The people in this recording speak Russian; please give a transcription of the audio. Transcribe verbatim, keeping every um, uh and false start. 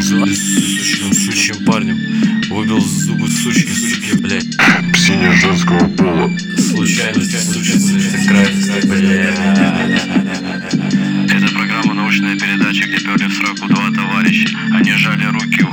Сучим, сучим парнем выбил зубы сучки, суки, блядь. Псине женского пола. Случайность, случится, это крайность, блядь. Это программа «Научная передача», где перли в сраку два товарища. Они жали руки